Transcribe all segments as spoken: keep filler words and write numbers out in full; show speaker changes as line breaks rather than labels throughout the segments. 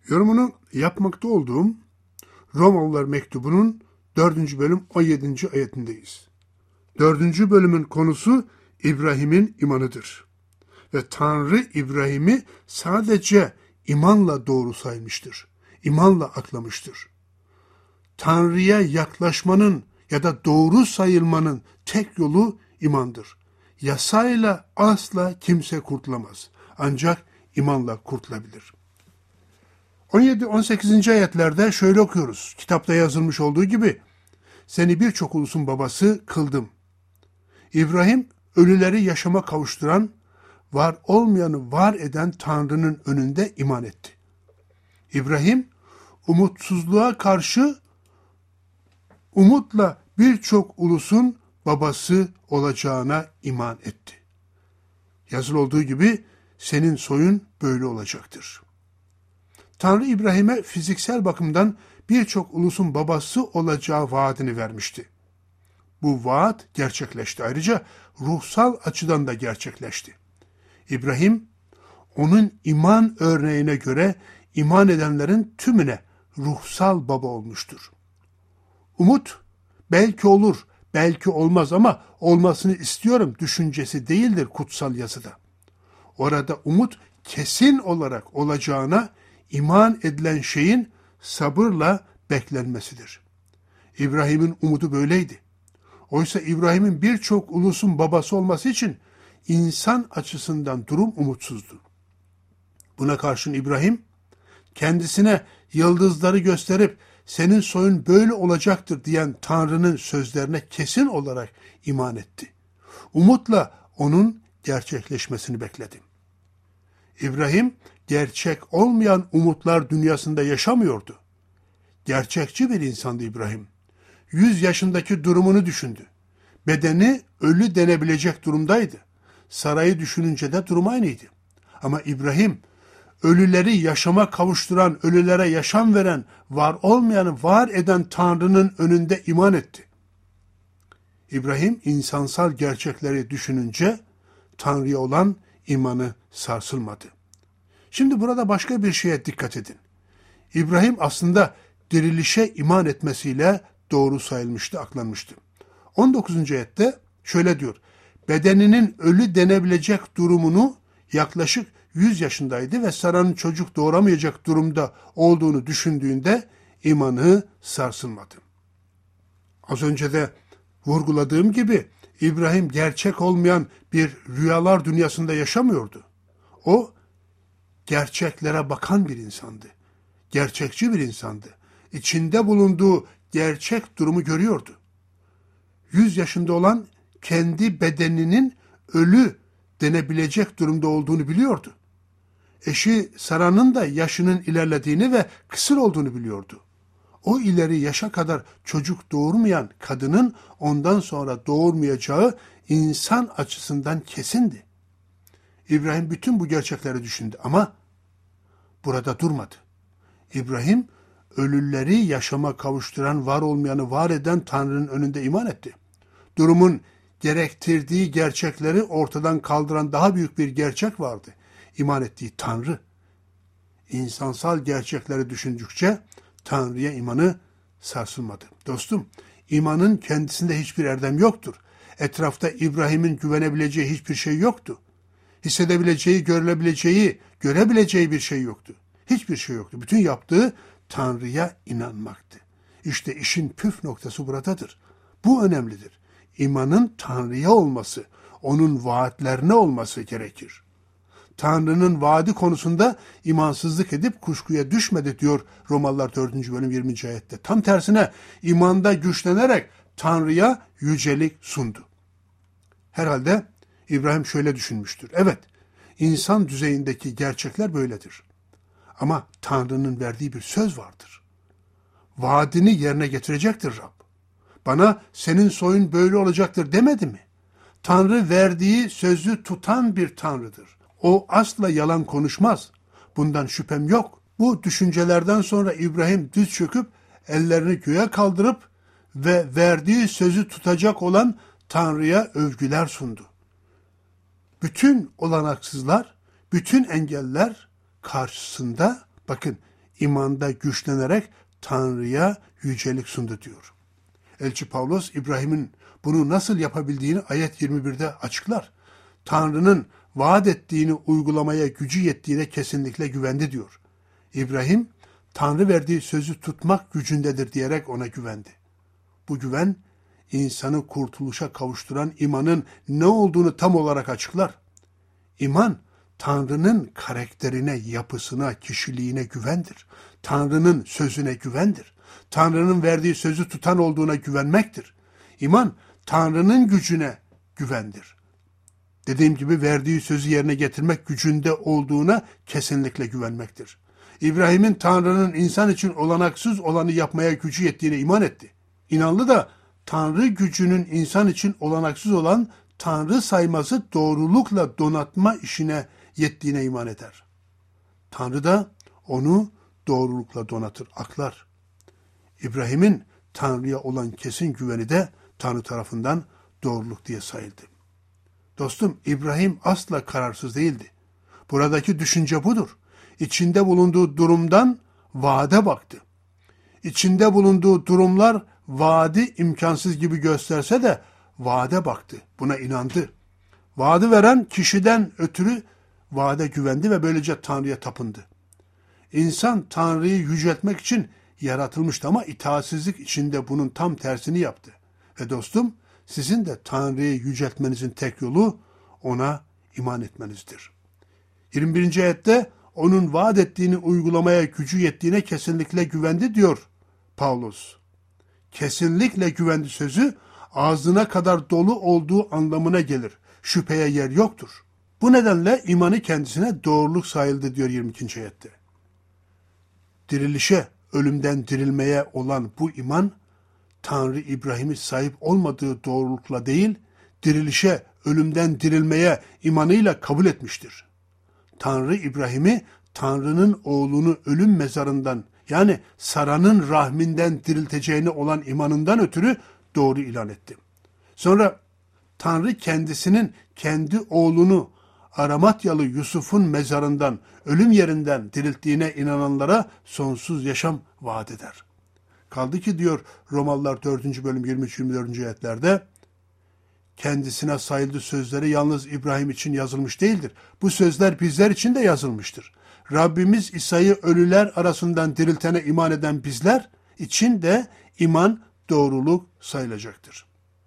Yorumunu yapmakta olduğum Romalılar mektubunun dördüncü bölüm on yedinci ayetindeyiz. Dördüncü bölümün konusu İbrahim'in imanıdır. Ve Tanrı İbrahim'i sadece imanla doğru saymıştır. İmanla aklamıştır. Tanrı'ya yaklaşmanın ya da doğru sayılmanın tek yolu imandır. Yasayla asla kimse kurtulamaz. Ancak imanla kurtulabilir. on yedi on sekizinci ayetlerde şöyle okuyoruz. Kitapta yazılmış olduğu gibi, seni birçok ulusun babası kıldım. İbrahim, ölüleri yaşama kavuşturan, var olmayanı var eden Tanrı'nın önünde iman etti. İbrahim, umutsuzluğa karşı umutla birçok ulusun babası olacağına iman etti. Yazılı olduğu gibi, senin soyun böyle olacaktır. Tanrı İbrahim'e fiziksel bakımdan birçok ulusun babası olacağı vaadini vermişti. Bu vaat gerçekleşti. Ayrıca ruhsal açıdan da gerçekleşti. İbrahim, onun iman örneğine göre iman edenlerin tümüne ruhsal baba olmuştur. Umut, belki olur, belki olmaz ama olmasını istiyorum düşüncesi değildir kutsal yazıda. Orada umut kesin olarak olacağına iman edilen şeyin sabırla beklenmesidir. İbrahim'in umudu böyleydi. Oysa İbrahim'in birçok ulusun babası olması için insan açısından durum umutsuzdu. Buna karşın İbrahim, kendisine yıldızları gösterip senin soyun böyle olacaktır diyen Tanrı'nın sözlerine kesin olarak iman etti. Umutla onun gerçekleşmesini bekledi. İbrahim, gerçek olmayan umutlar dünyasında yaşamıyordu. Gerçekçi bir insandı İbrahim. Yüz yaşındaki durumunu düşündü. Bedeni ölü denebilecek durumdaydı. Sarayı düşününce de durum aynıydı. Ama İbrahim, ölüleri yaşama kavuşturan, ölülere yaşam veren, var olmayanı var eden Tanrı'nın önünde iman etti. İbrahim, insansal gerçekleri düşününce Tanrı'ya olan imanı sarsılmadı. Şimdi burada başka bir şeye dikkat edin. İbrahim aslında dirilişe iman etmesiyle doğru sayılmıştı, aklanmıştı. on dokuzuncu ayette şöyle diyor. Bedeninin ölü denebilecek durumunu yaklaşık yüz yaşındaydı ve Sara'nın çocuk doğuramayacak durumda olduğunu düşündüğünde imanı sarsılmadı. Az önce de vurguladığım gibi İbrahim gerçek olmayan bir rüyalar dünyasında yaşamıyordu. O gerçeklere bakan bir insandı. Gerçekçi bir insandı. İçinde bulunduğu gerçek durumu görüyordu. Yüz yaşında olan kendi bedeninin ölü denebilecek durumda olduğunu biliyordu. Eşi Sara'nın da yaşının ilerlediğini ve kısır olduğunu biliyordu. O ileri yaşa kadar çocuk doğurmayan kadının ondan sonra doğurmayacağı insan açısından kesindi. İbrahim bütün bu gerçekleri düşündü ama burada durmadı. İbrahim, ölüleri yaşama kavuşturan, var olmayanı var eden Tanrı'nın önünde iman etti. Durumun gerektirdiği gerçekleri ortadan kaldıran daha büyük bir gerçek vardı. İman ettiği Tanrı. İnsansal gerçekleri düşündükçe Tanrı'ya imanı sarsılmadı. Dostum, imanın kendisinde hiçbir erdem yoktur. Etrafta İbrahim'in güvenebileceği hiçbir şey yoktu. Hissedebileceği, görülebileceği, görebileceği bir şey yoktu. Hiçbir şey yoktu. Bütün yaptığı Tanrı'ya inanmaktı. İşte işin püf noktası buradadır. Bu önemlidir. İmanın Tanrı'ya olması, onun vaatlerine olması gerekir. Tanrı'nın vaadi konusunda imansızlık edip kuşkuya düşmedi diyor Romalılar dördüncü bölüm yirminci ayette. Tam tersine imanda güçlenerek Tanrı'ya yücelik sundu. Herhalde İbrahim şöyle düşünmüştür. Evet, insan düzeyindeki gerçekler böyledir. Ama Tanrı'nın verdiği bir söz vardır. Vaadini yerine getirecektir Rab. Bana senin soyun böyle olacaktır demedi mi? Tanrı verdiği sözü tutan bir Tanrı'dır. O asla yalan konuşmaz. Bundan şüphem yok. Bu düşüncelerden sonra İbrahim düz çöküp ellerini göğe kaldırıp ve verdiği sözü tutacak olan Tanrı'ya övgüler sundu. Bütün olanaksızlar, bütün engeller karşısında bakın imanda güçlenerek Tanrı'ya yücelik sundu diyor. Elçi Pavlos İbrahim'in bunu nasıl yapabildiğini ayet yirmi birde açıklar. Tanrı'nın vaat ettiğini uygulamaya gücü yettiğine kesinlikle güvendi diyor. İbrahim, Tanrı verdiği sözü tutmak gücündedir diyerek ona güvendi. Bu güven, insanı kurtuluşa kavuşturan imanın ne olduğunu tam olarak açıklar. İman, Tanrı'nın karakterine, yapısına, kişiliğine güvendir. Tanrı'nın sözüne güvendir. Tanrı'nın verdiği sözü tutan olduğuna güvenmektir. İman, Tanrı'nın gücüne güvendir. Dediğim gibi verdiği sözü yerine getirmek gücünde olduğuna kesinlikle güvenmektir. İbrahim'in Tanrı'nın insan için olanaksız olanı yapmaya gücü yettiğine iman etti. İnanlı da Tanrı gücünün insan için olanaksız olan Tanrı sayması doğrulukla donatma işine yettiğine iman eder. Tanrı da onu doğrulukla donatır, aklar. İbrahim'in Tanrı'ya olan kesin güveni de Tanrı tarafından doğruluk diye sayıldı. Dostum, İbrahim asla kararsız değildi. Buradaki düşünce budur. İçinde bulunduğu durumdan vaade baktı. İçinde bulunduğu durumlar vaadi imkansız gibi gösterse de vaade baktı. Buna inandı. Vaadi veren kişiden ötürü vaade güvendi ve böylece Tanrı'ya tapındı. İnsan Tanrı'yı yüceltmek için yaratılmıştı ama itaatsizlik içinde bunun tam tersini yaptı. Ve dostum, sizin de Tanrı'yı yüceltmenizin tek yolu ona iman etmenizdir. yirmi birinci ayette onun vaat ettiğini uygulamaya gücü yettiğine kesinlikle güvendi diyor Pavlos. Kesinlikle güvendi sözü ağzına kadar dolu olduğu anlamına gelir. Şüpheye yer yoktur. Bu nedenle imanı kendisine doğruluk sayıldı diyor yirmi ikinci ayette. Dirilişe, ölümden dirilmeye olan bu iman, Tanrı İbrahim'i sahip olmadığı doğrulukla değil, dirilişe, ölümden dirilmeye imanıyla kabul etmiştir. Tanrı İbrahim'i Tanrı'nın oğlunu ölüm mezarından, yani Sara'nın rahminden dirilteceğine olan imanından ötürü doğru ilan etti. Sonra Tanrı kendisinin kendi oğlunu Aramatyalı Yusuf'un mezarından, ölüm yerinden dirilttiğine inananlara sonsuz yaşam vaat eder. Kaldı ki diyor Romalılar dördüncü bölüm yirmi üç yirmi dördüncü ayetlerde, kendisine sayıldığı sözleri yalnız İbrahim için yazılmış değildir. Bu sözler bizler için de yazılmıştır. Rabbimiz İsa'yı ölüler arasından diriltene iman eden bizler için de iman doğruluk sayılacaktır.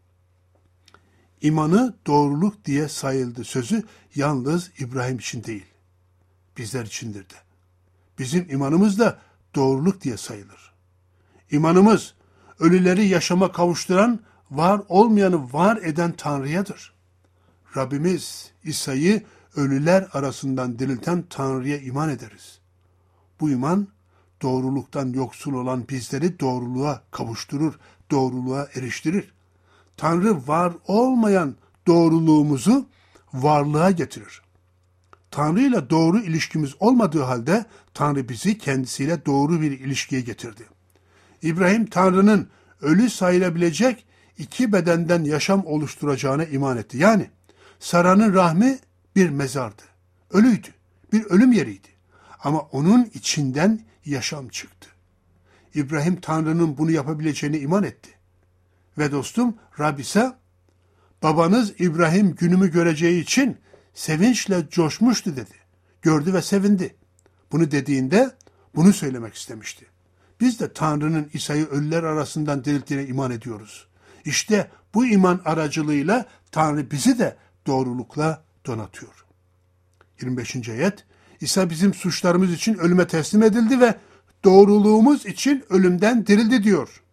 İmanı doğruluk diye sayıldı sözü yalnız İbrahim için değil, bizler içindir de. Bizim imanımız da doğruluk diye sayılır. İmanımız ölüleri yaşama kavuşturan, var olmayanı var eden Tanrı'yadır. Rabbimiz İsa'yı ölüler arasından dirilten Tanrı'ya iman ederiz. Bu iman doğruluktan yoksul olan bizleri doğruluğa kavuşturur, doğruluğa eriştirir. Tanrı var olmayan doğruluğumuzu varlığa getirir. Tanrı ile doğru ilişkimiz olmadığı halde Tanrı bizi kendisiyle doğru bir ilişkiye getirdi. İbrahim Tanrı'nın ölü sayılabilecek iki bedenden yaşam oluşturacağına iman etti. Yani Sara'nın rahmi bir mezardı. Ölüydü. Bir ölüm yeriydi. Ama onun içinden yaşam çıktı. İbrahim Tanrı'nın bunu yapabileceğine iman etti. Ve dostum Rab ise babanız İbrahim günümü göreceği için sevinçle coşmuştu dedi. Gördü ve sevindi. Bunu dediğinde bunu söylemek istemişti. Biz de Tanrı'nın İsa'yı ölüler arasından dirilttiğine iman ediyoruz. İşte bu iman aracılığıyla Tanrı bizi de doğrulukla donatıyor. yirmi beşinci ayet, İsa bizim suçlarımız için ölüme teslim edildi ve doğruluğumuz için ölümden dirildi diyor.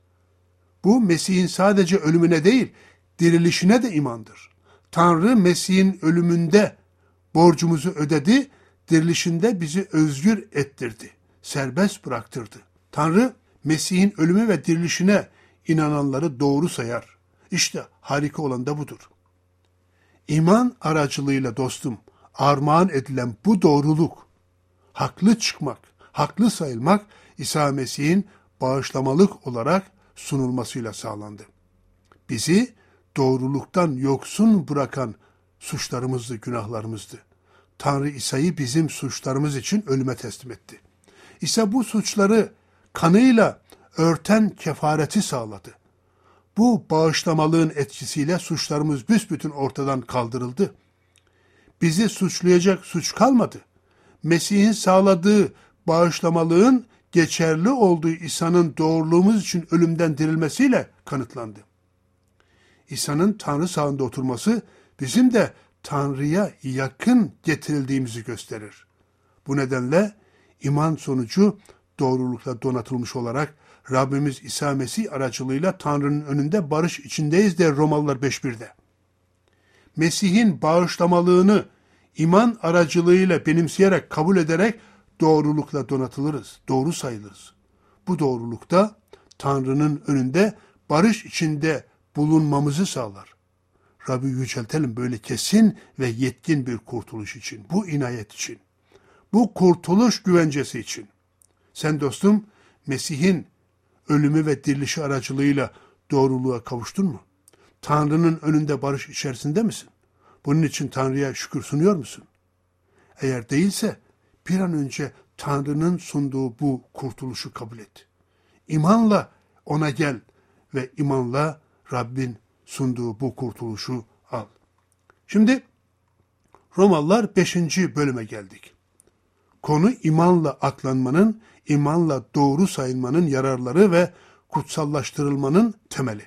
Bu Mesih'in sadece ölümüne değil, dirilişine de imandır. Tanrı Mesih'in ölümünde borcumuzu ödedi, dirilişinde bizi özgür ettirdi, serbest bıraktırdı. Tanrı Mesih'in ölümü ve dirilişine inananları doğru sayar. İşte harika olan da budur. İman aracılığıyla dostum, armağan edilen bu doğruluk, haklı çıkmak, haklı sayılmak İsa Mesih'in bağışlamalık olarak sunulmasıyla sağlandı. Bizi doğruluktan yoksun bırakan suçlarımızdı, günahlarımızdı. Tanrı İsa'yı bizim suçlarımız için ölüme teslim etti. ise bu suçları kanıyla örten kefareti sağladı. Bu bağışlamalığın etkisiyle suçlarımız büsbütün ortadan kaldırıldı. Bizi suçlayacak suç kalmadı. Mesih'in sağladığı bağışlamalığın geçerli olduğu İsa'nın doğruluğumuz için ölümden dirilmesiyle kanıtlandı. İsa'nın Tanrı sağında oturması bizim de Tanrı'ya yakın getirildiğimizi gösterir. Bu nedenle iman sonucu doğrulukla donatılmış olarak Rabbimiz İsa Mesih aracılığıyla Tanrı'nın önünde barış içindeyiz der Romalılar beş birde. Mesih'in bağışlamalığını iman aracılığıyla benimseyerek, kabul ederek doğrulukla donatılırız, doğru sayılırız. Bu doğrulukta Tanrı'nın önünde barış içinde bulunmamızı sağlar. Rabbi yüceltelim böyle kesin ve yetkin bir kurtuluş için, bu inayet için, bu kurtuluş güvencesi için. Sen dostum, Mesih'in ölümü ve dirilişi aracılığıyla doğruluğa kavuştun mu? Tanrı'nın önünde barış içerisinde misin? Bunun için Tanrı'ya şükür sunuyor musun? Eğer değilse bir an önce Tanrı'nın sunduğu bu kurtuluşu kabul et. İmanla ona gel ve imanla Rabbin sunduğu bu kurtuluşu al. Şimdi Romalılar beşinci bölüme geldik. Konu imanla aklanmanın, imanla doğru sayılmanın yararları ve kutsallaştırılmanın temeli.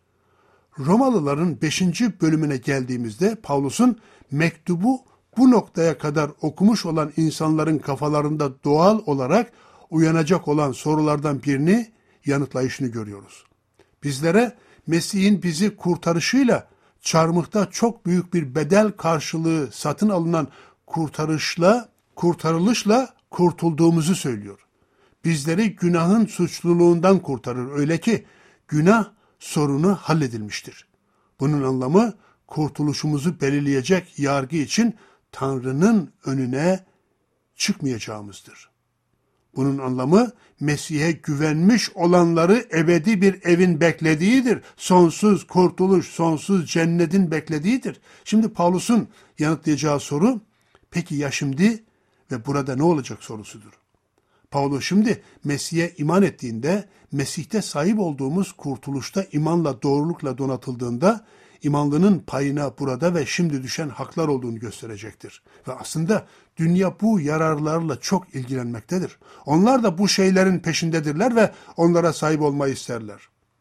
Romalıların beşinci bölümüne geldiğimizde Pavlus'un mektubu bu noktaya kadar okumuş olan insanların kafalarında doğal olarak uyanacak olan sorulardan birini yanıtlayışını görüyoruz. Bizlere Mesih'in bizi kurtarışıyla çarmıhta çok büyük bir bedel karşılığı satın alınan kurtarışla, kurtarılışla kurtulduğumuzu söylüyor. Bizleri günahın suçluluğundan kurtarır. Öyle ki günah sorunu halledilmiştir. Bunun anlamı kurtuluşumuzu belirleyecek yargı için Tanrı'nın önüne çıkmayacağımızdır. Bunun anlamı Mesih'e güvenmiş olanları ebedi bir evin beklediğidir. Sonsuz kurtuluş, sonsuz cennetin beklediğidir. Şimdi Pavlus'un yanıtlayacağı soru, peki ya şimdi ve burada ne olacak sorusudur. Pavlus şimdi Mesih'e iman ettiğinde, Mesih'te sahip olduğumuz kurtuluşta imanla, doğrulukla donatıldığında, imanlının payına burada ve şimdi düşen haklar olduğunu gösterecektir. Ve aslında dünya bu yararlarla çok ilgilenmektedir. Onlar da bu şeylerin peşindedirler ve onlara sahip olmayı isterler.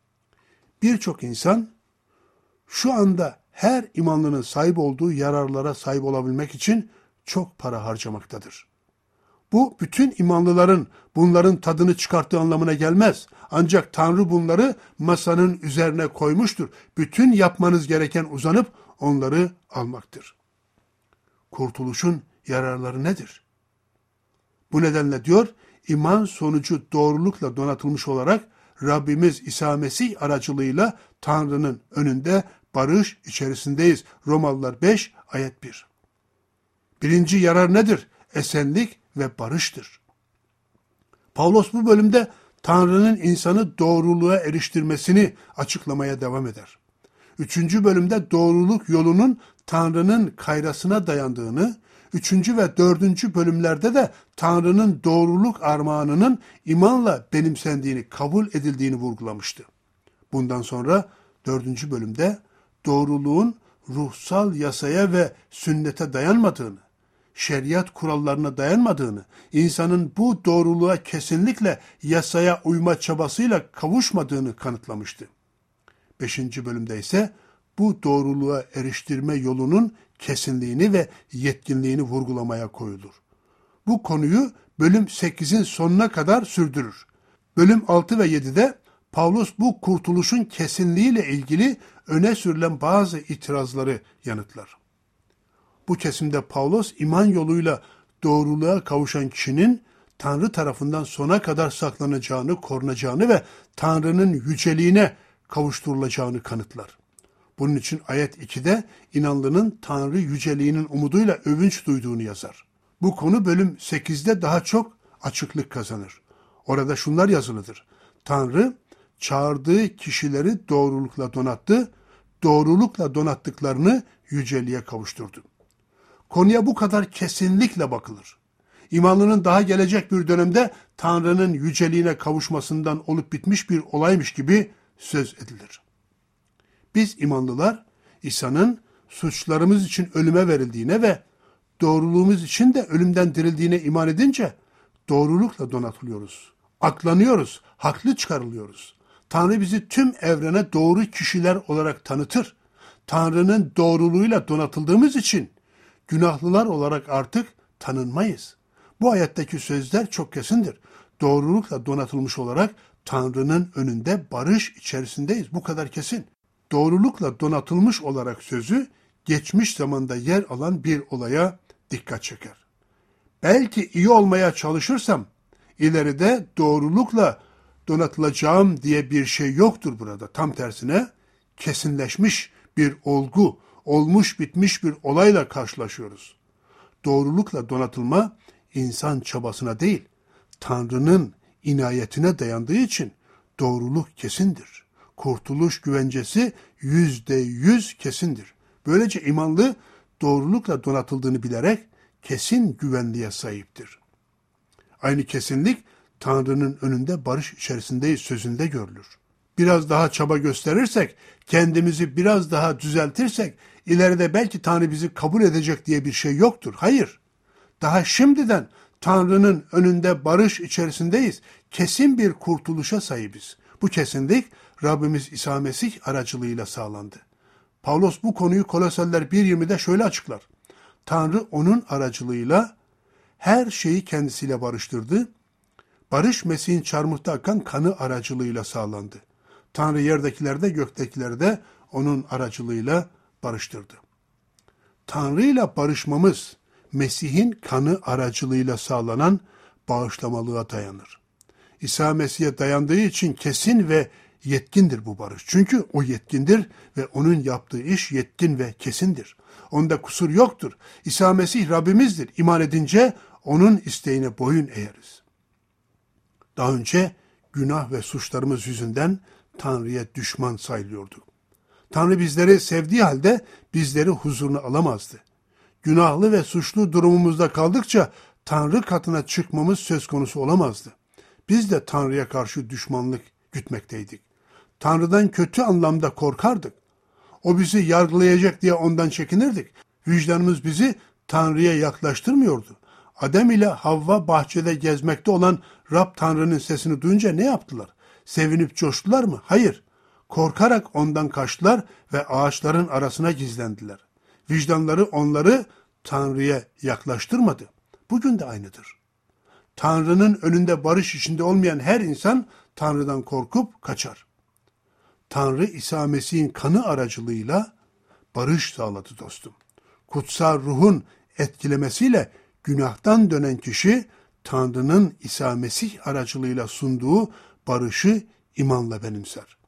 Birçok insan şu anda her imanlının sahip olduğu yararlara sahip olabilmek için çok para harcamaktadır. Bu bütün imanlıların bunların tadını çıkarttığı anlamına gelmez. Ancak Tanrı bunları masanın üzerine koymuştur. Bütün yapmanız gereken uzanıp onları almaktır. Kurtuluşun yararları nedir? Bu nedenle diyor, iman sonucu doğrulukla donatılmış olarak Rabbimiz İsa Mesih aracılığıyla Tanrı'nın önünde barış içerisindeyiz. Romalılar beş ayet bir. Birinci yarar nedir? Esenlik ve barıştır. Pavlos bu bölümde Tanrı'nın insanı doğruluğa eriştirmesini açıklamaya devam eder. Üçüncü bölümde doğruluk yolunun Tanrı'nın kayrasına dayandığını, üçüncü ve dördüncü bölümlerde de Tanrı'nın doğruluk armağanının imanla benimsendiğini, kabul edildiğini vurgulamıştı. Bundan sonra dördüncü bölümde doğruluğun ruhsal yasaya ve sünnete dayanmadığını, şeriat kurallarına dayanmadığını, insanın bu doğruluğa kesinlikle yasaya uyma çabasıyla kavuşmadığını kanıtlamıştı. Beşinci bölümde ise bu doğruluğa eriştirme yolunun kesinliğini ve yetkinliğini vurgulamaya koyulur. Bu konuyu bölüm sekizin sonuna kadar sürdürür. Bölüm altı ve yedide Pavlus bu kurtuluşun kesinliğiyle ilgili öne sürülen bazı itirazları yanıtlar. Bu kesimde Pavlus iman yoluyla doğruluğa kavuşan kişinin Tanrı tarafından sona kadar saklanacağını, korunacağını ve Tanrı'nın yüceliğine kavuşturulacağını kanıtlar. Bunun için ayet ikide inanlının Tanrı yüceliğinin umuduyla övünç duyduğunu yazar. Bu konu bölüm sekizde daha çok açıklık kazanır. Orada şunlar yazılıdır. Tanrı çağırdığı kişileri doğrulukla donattı, doğrulukla donattıklarını yüceliğe kavuşturdu. Konuya bu kadar kesinlikle bakılır. İmanlının daha gelecek bir dönemde Tanrı'nın yüceliğine kavuşmasından olup bitmiş bir olaymış gibi söz edilir. Biz imanlılar İsa'nın suçlarımız için ölüme verildiğine ve doğruluğumuz için de ölümden dirildiğine iman edince doğrulukla donatılıyoruz. Aklanıyoruz, haklı çıkarılıyoruz. Tanrı bizi tüm evrene doğru kişiler olarak tanıtır. Tanrı'nın doğruluğuyla donatıldığımız için günahlılar olarak artık tanınmayız. Bu ayetteki sözler çok kesindir. Doğrulukla donatılmış olarak Tanrı'nın önünde barış içerisindeyiz. Bu kadar kesin. Doğrulukla donatılmış olarak sözü geçmiş zamanda yer alan bir olaya dikkat çeker. Belki iyi olmaya çalışırsam ileride doğrulukla donatılacağım diye bir şey yoktur burada. Tam tersine kesinleşmiş bir olgu, olmuş bitmiş bir olayla karşılaşıyoruz. Doğrulukla donatılma insan çabasına değil, Tanrı'nın inayetine dayandığı için doğruluk kesindir. Kurtuluş güvencesi yüzde yüz kesindir. Böylece imanlı doğrulukla donatıldığını bilerek kesin güvenliğe sahiptir. Aynı kesinlik Tanrı'nın önünde barış içerisindeyiz sözünde görülür. Biraz daha çaba gösterirsek, kendimizi biraz daha düzeltirsek, ileride belki Tanrı bizi kabul edecek diye bir şey yoktur. Hayır, daha şimdiden Tanrı'nın önünde barış içerisindeyiz. Kesin bir kurtuluşa sahibiz. Bu kesinlik Rabbimiz İsa Mesih aracılığıyla sağlandı. Pavlos bu konuyu Kolosyalılar bir yirmide şöyle açıklar. Tanrı onun aracılığıyla her şeyi kendisiyle barıştırdı. Barış Mesih'in çarmıhta akan kanı aracılığıyla sağlandı. Tanrı yerdekilerde göktekilerde onun aracılığıyla barıştırdı. Tanrı ile barışmamız Mesih'in kanı aracılığıyla sağlanan bağışlamalığa dayanır. İsa Mesih'e dayandığı için kesin ve yetkindir bu barış. Çünkü o yetkindir ve onun yaptığı iş yetkin ve kesindir. Onda kusur yoktur. İsa Mesih Rabbimizdir. İman edince onun isteğine boyun eğeriz. Daha önce günah ve suçlarımız yüzünden Tanrı'ya düşman sayılıyorduk. Tanrı bizleri sevdiği halde bizleri huzuruna alamazdı. Günahlı ve suçlu durumumuzda kaldıkça Tanrı katına çıkmamız söz konusu olamazdı. Biz de Tanrı'ya karşı düşmanlık gütmekteydik. Tanrı'dan kötü anlamda korkardık. O bizi yargılayacak diye ondan çekinirdik. Vicdanımız bizi Tanrı'ya yaklaştırmıyordu. Adem ile Havva bahçede gezmekte olan Rab Tanrı'nın sesini duyunca ne yaptılar? Sevinip coştular mı? Hayır. Korkarak ondan kaçtılar ve ağaçların arasına gizlendiler. Vicdanları onları Tanrı'ya yaklaştırmadı. Bugün de aynıdır. Tanrı'nın önünde barış içinde olmayan her insan Tanrı'dan korkup kaçar. Tanrı İsa Mesih'in kanı aracılığıyla barış sağladı dostum. Kutsal ruhun etkilemesiyle günahtan dönen kişi Tanrı'nın İsa Mesih aracılığıyla sunduğu barışı imanla benimser.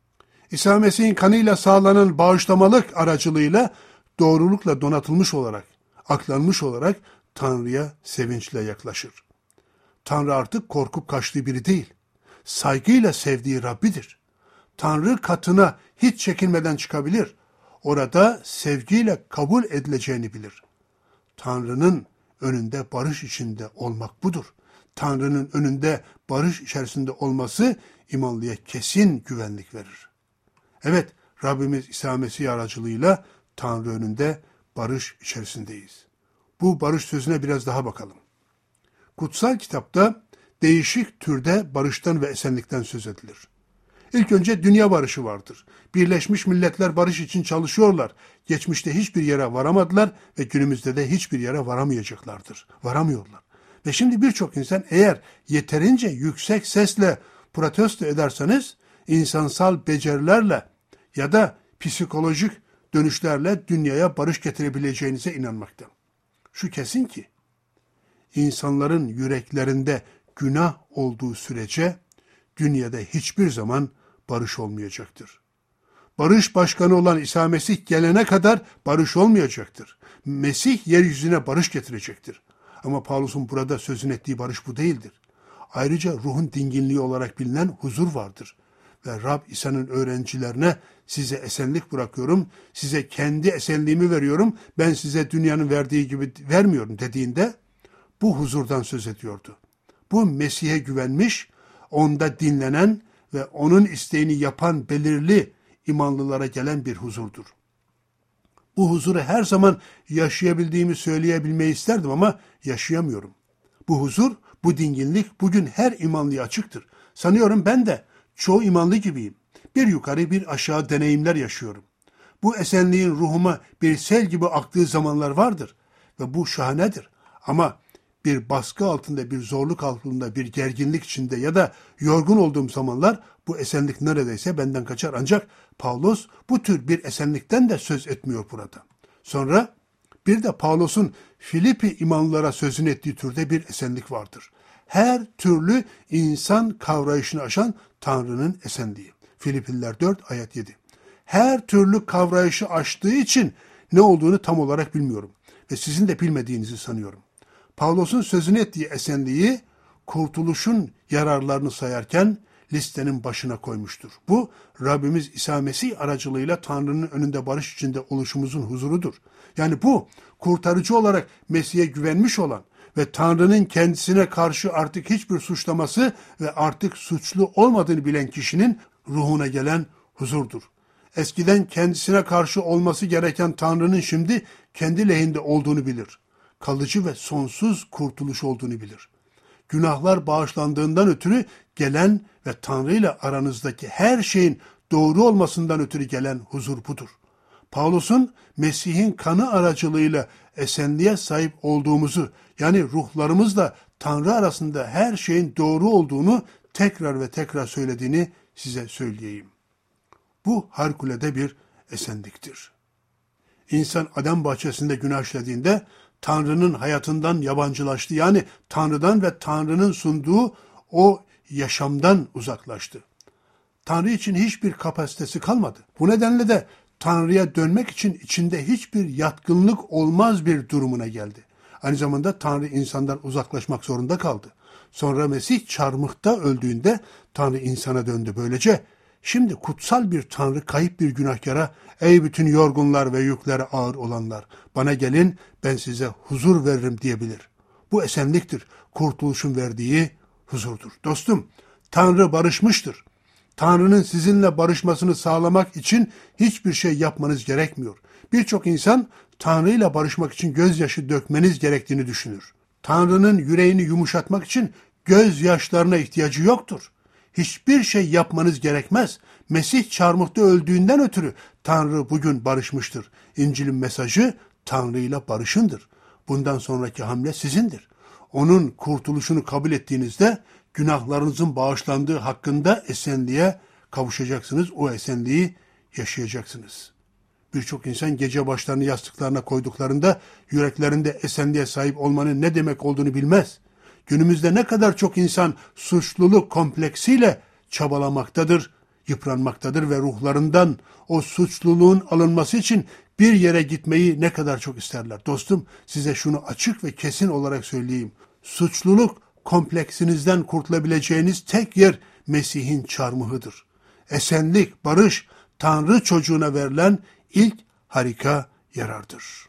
İsa Mesih'in kanıyla sağlanan bağışlamalık aracılığıyla doğrulukla donatılmış olarak, aklanmış olarak Tanrı'ya sevinçle yaklaşır. Tanrı artık korkup kaçtığı biri değil, saygıyla sevdiği Rabbidir. Tanrı katına hiç çekinmeden çıkabilir. Orada sevgiyle kabul edileceğini bilir. Tanrı'nın önünde barış içinde olmak budur. Tanrı'nın önünde barış içerisinde olması imanlıya kesin güvenlik verir. Evet, Rabbimiz İsa Mesih aracılığıyla Tanrı önünde barış içerisindeyiz. Bu barış sözüne biraz daha bakalım. Kutsal kitapta değişik türde barıştan ve esenlikten söz edilir. İlk önce dünya barışı vardır. Birleşmiş Milletler barış için çalışıyorlar. Geçmişte hiçbir yere varamadılar ve günümüzde de hiçbir yere varamayacaklardır. Varamıyorlar. Ve şimdi birçok insan eğer yeterince yüksek sesle protesto ederseniz, insansal becerilerle ya da psikolojik dönüşlerle dünyaya barış getirebileceğinize inanmakta. Şu kesin ki, insanların yüreklerinde günah olduğu sürece dünyada hiçbir zaman barış olmayacaktır. Barış başkanı olan İsa Mesih gelene kadar barış olmayacaktır. Mesih yeryüzüne barış getirecektir. Ama Pavlus'un burada sözün ettiği barış bu değildir. Ayrıca ruhun dinginliği olarak bilinen huzur vardır. Ve Rab İsa'nın öğrencilerine size esenlik bırakıyorum, size kendi esenliğimi veriyorum, ben size dünyanın verdiği gibi vermiyorum dediğinde bu huzurdan söz ediyordu. Bu Mesih'e güvenmiş, onda dinlenen ve onun isteğini yapan belirli imanlılara gelen bir huzurdur. Bu huzuru her zaman yaşayabildiğimi söyleyebilmeyi isterdim ama yaşayamıyorum. Bu huzur, bu dinginlik bugün her imanlıya açıktır. Sanıyorum ben de çoğu imanlı gibiyim. Bir yukarı bir aşağı deneyimler yaşıyorum. Bu esenliğin ruhuma bir sel gibi aktığı zamanlar vardır ve bu şahanedir. Ama bir baskı altında, bir zorluk altında, bir gerginlik içinde ya da yorgun olduğum zamanlar bu esenlik neredeyse benden kaçar. Ancak Pavlos bu tür bir esenlikten de söz etmiyor burada. Sonra bir de Pavlos'un Filipi imanlılara sözünü ettiği türde bir esenlik vardır. Her türlü insan kavrayışını aşan Tanrı'nın esenliği. Filipliler dört ayet yedi. Her türlü kavrayışı aştığı için ne olduğunu tam olarak bilmiyorum ve sizin de bilmediğinizi sanıyorum. Pavlos'un sözünü ettiği esenliği kurtuluşun yararlarını sayarken listenin başına koymuştur. Bu Rabbimiz İsa Mesih aracılığıyla Tanrı'nın önünde barış içinde oluşumuzun huzurudur. Yani bu kurtarıcı olarak Mesih'e güvenmiş olan ve Tanrı'nın kendisine karşı artık hiçbir suçlaması ve artık suçlu olmadığını bilen kişinin ruhuna gelen huzurdur. Eskiden kendisine karşı olması gereken Tanrı'nın şimdi kendi lehinde olduğunu bilir. Kalıcı ve sonsuz kurtuluş olduğunu bilir. Günahlar bağışlandığından ötürü gelen ve Tanrı ile aranızdaki her şeyin doğru olmasından ötürü gelen huzur budur. Pavlos'un Mesih'in kanı aracılığıyla esenliğe sahip olduğumuzu, yani ruhlarımızla Tanrı arasında her şeyin doğru olduğunu tekrar ve tekrar söylediğini size söyleyeyim. Bu harikulade bir esenliktir. İnsan Adem bahçesinde günah işlediğinde Tanrı'nın hayatından yabancılaştı. Yani Tanrı'dan ve Tanrı'nın sunduğu o yaşamdan uzaklaştı. Tanrı için hiçbir kapasitesi kalmadı. Bu nedenle de Tanrı'ya dönmek için içinde hiçbir yatkınlık olmaz bir durumuna geldi. Aynı zamanda Tanrı insandan uzaklaşmak zorunda kaldı. Sonra Mesih çarmıhta öldüğünde Tanrı insana döndü. Böylece şimdi kutsal bir Tanrı kayıp bir günahkara, ey bütün yorgunlar ve yükleri ağır olanlar, bana gelin ben size huzur veririm diyebilir. Bu esenliktir, kurtuluşun verdiği huzurdur. Dostum, Tanrı barışmıştır. Tanrı'nın sizinle barışmasını sağlamak için hiçbir şey yapmanız gerekmiyor. Birçok insan Tanrı ile barışmak için gözyaşı dökmeniz gerektiğini düşünür. Tanrı'nın yüreğini yumuşatmak için gözyaşlarına ihtiyacı yoktur. Hiçbir şey yapmanız gerekmez. Mesih çarmıhta öldüğünden ötürü Tanrı bugün barışmıştır. İncil'in mesajı Tanrı ile barışındır. Bundan sonraki hamle sizindir. Onun kurtuluşunu kabul ettiğinizde günahlarınızın bağışlandığı hakkında esenliğe kavuşacaksınız. O esenliği yaşayacaksınız. Birçok insan gece başlarını yastıklarına koyduklarında yüreklerinde esenliğe sahip olmanın ne demek olduğunu bilmez. Günümüzde ne kadar çok insan suçluluk kompleksiyle çabalamaktadır, yıpranmaktadır ve ruhlarından o suçluluğun alınması için bir yere gitmeyi ne kadar çok isterler. Dostum, size şunu açık ve kesin olarak söyleyeyim. Suçluluk kompleksinizden kurtulabileceğiniz tek yer Mesih'in çarmıhıdır. Esenlik, barış, Tanrı çocuğuna verilen ilk harika yarardır.